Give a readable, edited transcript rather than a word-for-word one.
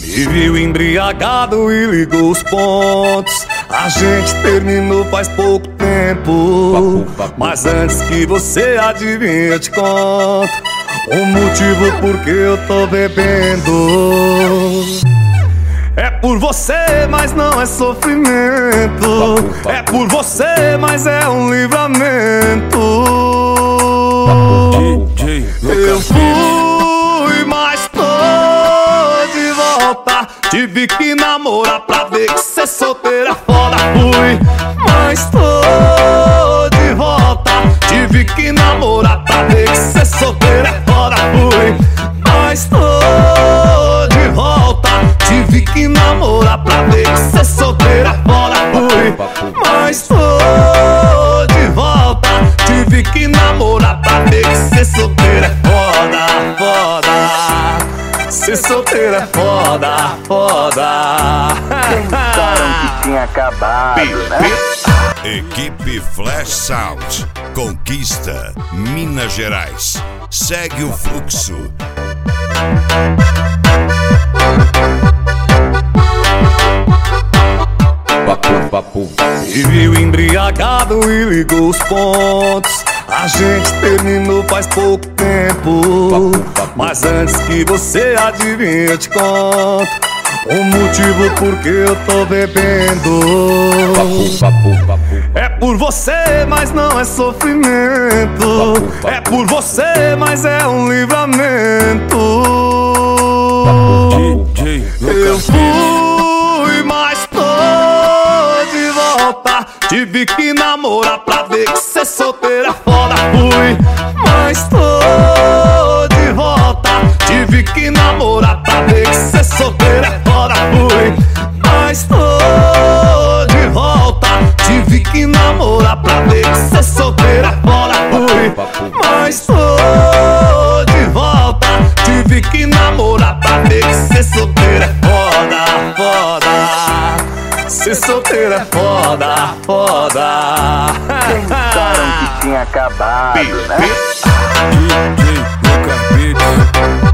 Me viu embriagado e ligou os pontos. A gente terminou faz pouco tempo. Mas antes que você adivinhe, eu te conto o motivo por que eu tô bebendo. É por você, mas não é sofrimento. É por você, mas é um livramento. Eu fui, mas tô de volta. Tive que namorar pra ver que ser solteira é foda. Fui, mas tô de volta. Tive que namorar pra ver que ser solteira é foda. Fui, mas tô de volta. Tive que namorar pra ver que ser solteira é foda. Fui, mas tô de volta. Tive que namorar pra ver que ser solteira é foda, foda. Ser solteira é foda, foda. Pensaram que tinha acabado, né? Equipe Flash Sound conquista Minas Gerais. Segue o fluxo. Me viu embriagado e ligou os pontos. A gente terminou faz pouco tempo. Mas antes que você adivinhe, eu te conto o motivo por que eu tô bebendo. É por você, mas não é sofrimento. É por você, mas é um livramento. Eu fui, mas tô de volta. Tive que namorar pra ver que ser solteira é foda. Fui, mas tô de volta. Tive que namorar pra ver que ser solteira é foda. Fui, mas tô de volta. Tive que namorar pra ver que ser solteira é foda. Fui, mas tô de volta. Tive que namorar pra ver que ser solteira é foda, foda. Ser solteira é foda, foda. Pensaram que tinha acabado, né? DJ Lucas Beats.